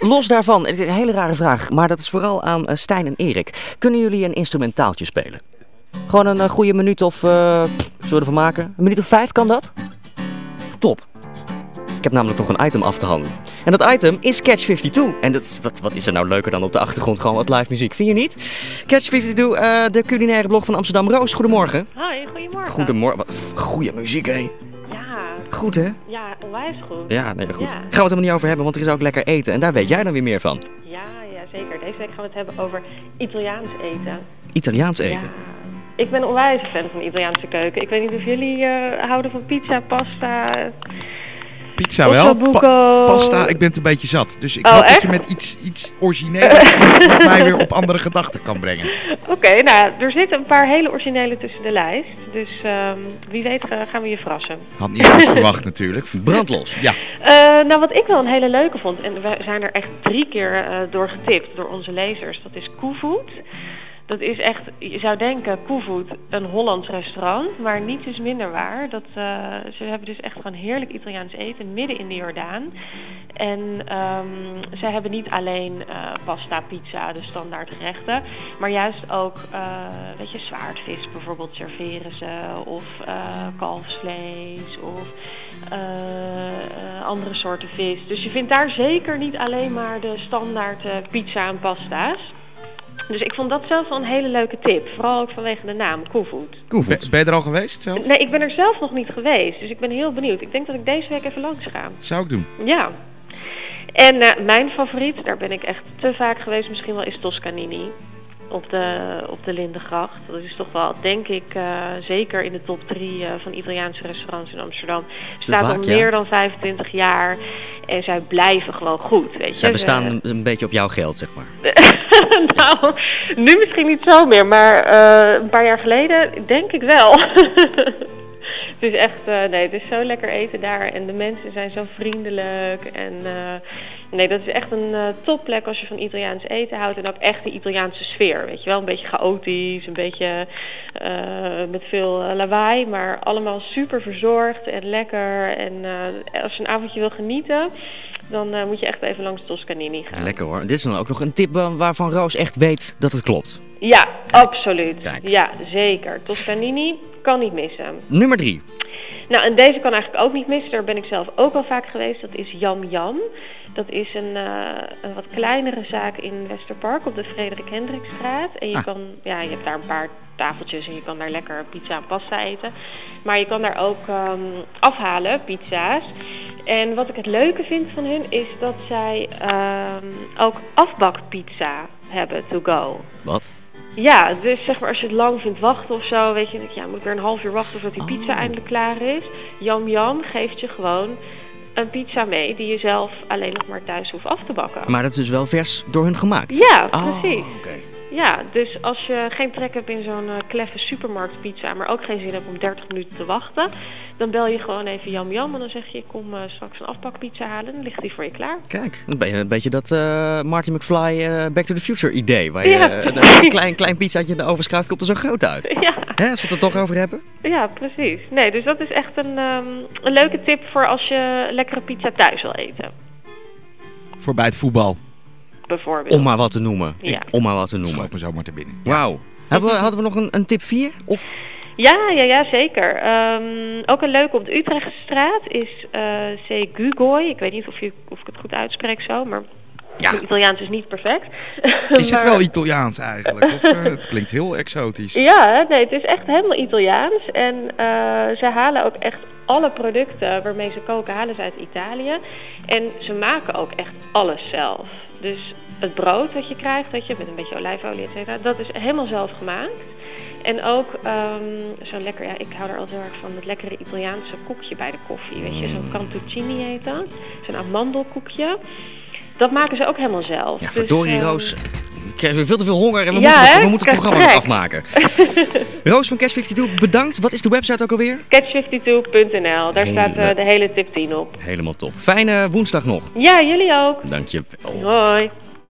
Los daarvan, het is een hele rare vraag, maar dat is vooral aan Stijn en Erik. Kunnen jullie een instrumentaaltje spelen? Gewoon een goede minuut of, zullen we ervan maken? Een minuut of 5 kan dat? Top. Ik heb namelijk nog een item af te handelen. En dat item is Catch 52. En wat is er nou leuker dan op de achtergrond gewoon wat live muziek? Vind je niet? Catch 52, de culinaire blog van Amsterdam. Roos, goedemorgen. Hoi, goedemorgen. Goedemorgen. Wat goede muziek, hé. Ja. Goed, hè? Ja, onwijs goed. Ja, nee, goed. Ja. Gaan we het helemaal niet over hebben, want er is ook lekker eten. En daar weet jij dan weer meer van. Ja, zeker. Deze week gaan we het hebben over Italiaans eten. Italiaans eten? Ja. Ik ben onwijs een fan van de Italiaanse keuken. Ik weet niet of jullie houden van pizza, pasta... Pizza wel, pasta, ik ben het een beetje zat. Dus ik hoop dat je met iets origineels mij weer op andere gedachten kan brengen. Oké, nou, er zitten een paar hele originele tussen de lijst. Dus wie weet gaan we je verrassen. Had niet eens verwacht natuurlijk. Brandlos. Ja. Nou, wat ik wel een hele leuke vond, en we zijn er echt 3 keer door getipt door onze lezers, dat is Koevoet. Dat is echt, je zou denken, Koevoet, een Hollands restaurant, maar niets is minder waar. Ze hebben dus echt gewoon heerlijk Italiaans eten midden in de Jordaan. En zij hebben niet alleen pasta, pizza, de standaard gerechten, maar juist ook, zwaardvis bijvoorbeeld serveren ze, of kalfsvlees, of andere soorten vis. Dus je vindt daar zeker niet alleen maar de standaard pizza en pasta's. Dus ik vond dat zelf wel een hele leuke tip. Vooral ook vanwege de naam, Koevoet. Ben je er al geweest zelf? Nee, ik ben er zelf nog niet geweest. Dus ik ben heel benieuwd. Ik denk dat ik deze week even langs ga. Zou ik doen. Ja. En mijn favoriet, daar ben ik echt te vaak geweest misschien wel, is Toscanini. Op de Lindengracht. Dat is toch wel, denk ik, zeker in de top 3 van Italiaanse restaurants in Amsterdam. Staat al meer dan 25 jaar en zij blijven gewoon goed, weet je. Zij bestaan een beetje op jouw geld, zeg maar. Nou, nu misschien niet zo meer, maar een paar jaar geleden denk ik wel. Het is echt, het is zo lekker eten daar en de mensen zijn zo vriendelijk en dat is echt een topplek als je van Italiaans eten houdt en ook echt de Italiaanse sfeer, weet je wel, een beetje chaotisch, een beetje met veel lawaai, maar allemaal super verzorgd en lekker en als je een avondje wil genieten, dan moet je echt even langs Toscanini gaan. Lekker hoor. Dit is dan ook nog een tip waarvan Roos echt weet dat het klopt. Ja, absoluut. Kijk. Ja, zeker. Toscanini kan niet missen. Nummer 3. Nou, en deze kan eigenlijk ook niet missen. Daar ben ik zelf ook al vaak geweest. Dat is Yam Yam. Dat is een wat kleinere zaak in Westerpark op de Frederik Hendrikstraat. En je je hebt daar een paar tafeltjes en je kan daar lekker pizza en pasta eten. Maar je kan daar ook afhalen, pizza's. En wat ik het leuke vind van hun is dat zij ook afbakpizza hebben to go. Wat? Ja, dus zeg maar als je het lang vindt wachten of zo, weet je, moet ik weer een half uur wachten voordat die pizza eindelijk klaar is. Yam Yam geeft je gewoon een pizza mee die je zelf alleen nog maar thuis hoeft af te bakken. Maar dat is dus wel vers door hun gemaakt? Ja, precies. Okay. Ja, dus als je geen trek hebt in zo'n kleffe supermarktpizza, maar ook geen zin hebt om 30 minuten te wachten, dan bel je gewoon even Yam Yam en dan zeg je, ik kom straks een afbakpizza halen en dan ligt die voor je klaar. Kijk, dan ben je een beetje dat Marty McFly Back to the Future idee, waar je een klein pizzaatje in de oven schuift, komt er zo groot uit. Ja. Hè, als we het er toch over hebben? Ja, precies. Nee, dus dat is echt een leuke tip voor als je lekkere pizza thuis wil eten. Voor bij het voetbal. Bijvoorbeeld. Om maar wat te noemen. Ja. Om maar wat te noemen. Schoot me zomaar te binnen. Ja. Wauw. Hadden we nog een tip 4? Of... Ja, zeker. Ook een leuke op de Utrechtstraat is C. Gugoy. Ik weet niet of ik het goed uitspreek zo, maar mijn Italiaans is niet perfect. Is het wel Italiaans eigenlijk? Of, het klinkt heel exotisch. Ja, nee, het is echt helemaal Italiaans. En ze halen ook echt alle producten waarmee ze koken, halen ze uit Italië. En ze maken ook echt alles zelf. Dus het brood wat je krijgt, met een beetje olijfolie, et cetera, dat is helemaal zelf gemaakt. En ook zo'n lekker, ik hou er altijd heel erg van, dat lekkere Italiaanse koekje bij de koffie. Weet je, zo'n cantuccini heet dat. Zo'n amandelkoekje. Dat maken ze ook helemaal zelf. Ja, verdorie Roos. Ik krijg veel te veel honger en we moeten het programma nog afmaken. Roos van Catch 52, bedankt. Wat is de website ook alweer? Catch52.nl. Daar staat de hele tip 10 op. Helemaal top. Fijne woensdag nog. Ja, jullie ook. Dank je wel. Hoi.